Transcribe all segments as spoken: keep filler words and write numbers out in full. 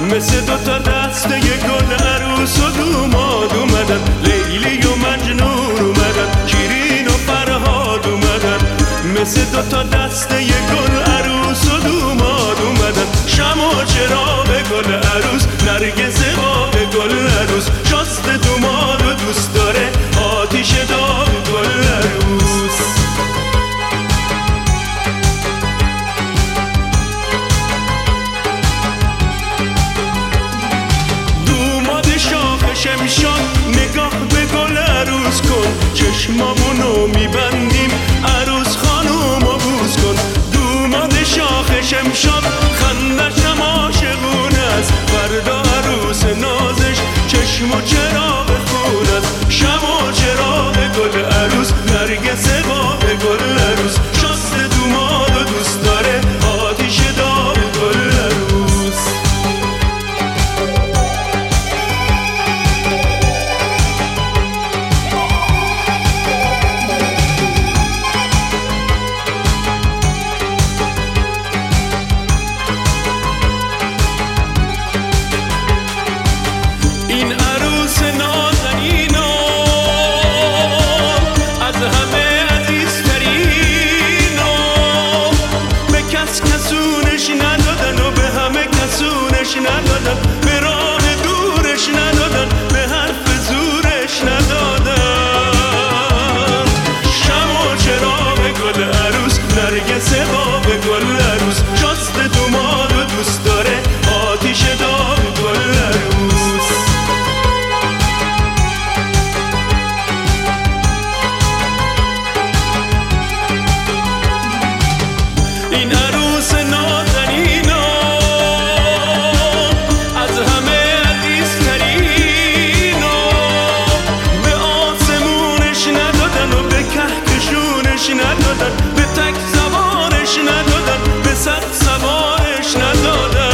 مثل دوتا دسته گل عروس و دوماد اومدن، لیلی و مجنون اومدن، شیرین و فرهاد اومدن. مثل دوتا دسته گل عروس و دوماد اومدن، شمع و چراغ گل عروس، نرگس باغ گل عروس، شست دوماد و دوست داره آتیش داغ گل عروس. شمشاد نگاه به گل عروس کن، چشمامونو میبندیم عروس خانومو بوس کن. دوماد شاخ شمشاد خندش هم عاشقونه است، فردا عروس نازش چشم و چراغ خون است. شمع و چراغ گل عروس، نرگس باغ گل عروس، شست دوماد و دوست داره آتیش داغ گل عروس. ندادن به راه دورش، ندادن به حرف زورش، ندادن. شمع و چراغ گل عروس، نرگس باغ گل عروس، شست دوماد و دوست داره آتیش داغ گل عروس. این عروس نازنینا ندادن، به تک سوارش ندادن، به صد سوارش ندادن.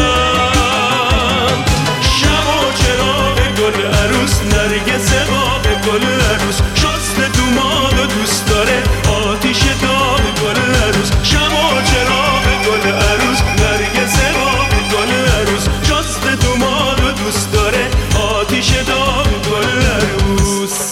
شمع و چراغ گل عروس، نرگس باغ گل عروس، شست دوماد و دوست داره آتیش داغ گل عروس. شمع و چراغ گل عروس، نرگس باغ گل عروس، شست دوماد و دوست داره آتیش داغ گل عروس.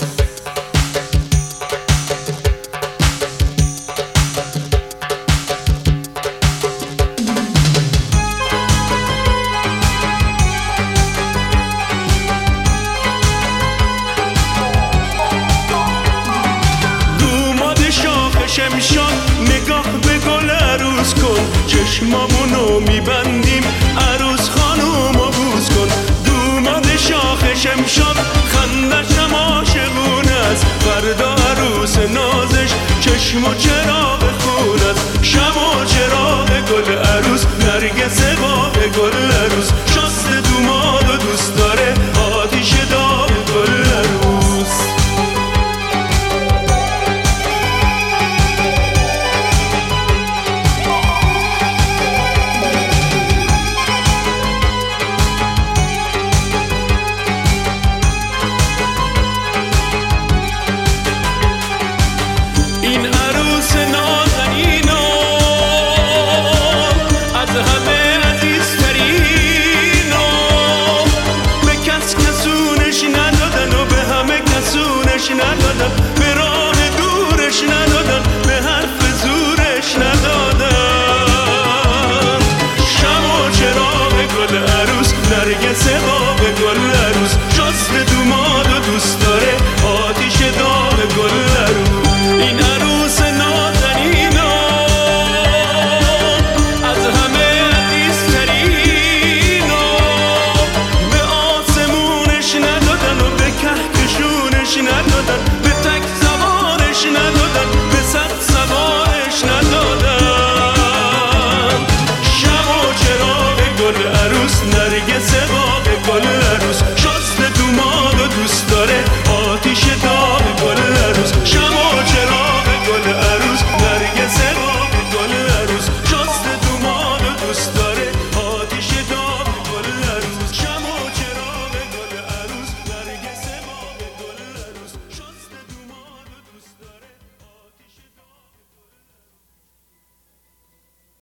شمشاد نگاه به گل عروس کن، چشمامونو میبندیم عروس خانومو بوس کن. دوماد شاخ شمشاد خندش هم عاشقونه است، فردا عروس نازش چشم و چراغ خون است. شمع و چراغ گل عروس، نرگس باغ گل عروس، شست دوماد و دوست داره آتیش داغ گل عروس. این عروس نازنینا از همه عزیزترینا، به کس کسونش ندادن و به همه کسونش ندادن، به راه دورش ندادن، به حرف زورش ندادن. شمع و چراغ گل عروس، نرگس باغ